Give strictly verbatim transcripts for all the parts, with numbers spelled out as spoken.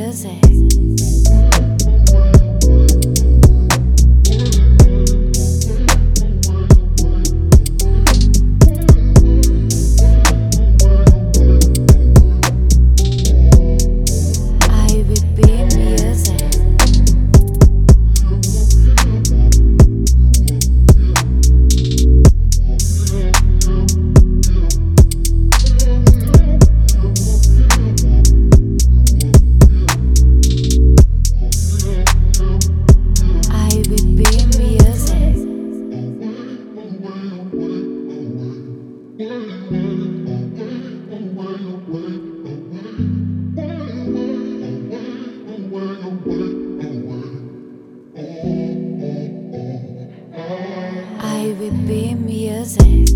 music. I would be music. I would be music. I would be music.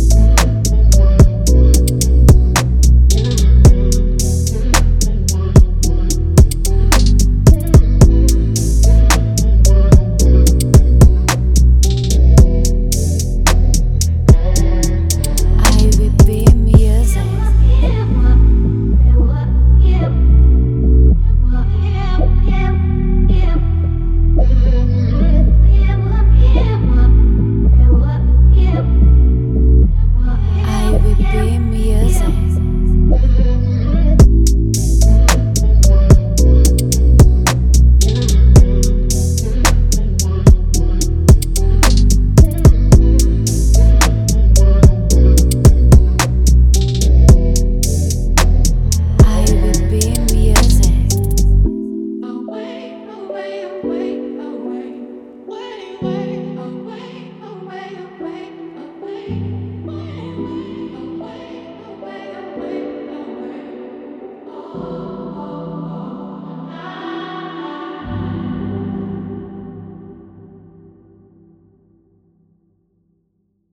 I would be music. I would be music. I would be music. Away, away, away, away, away, away, away, away, away, away.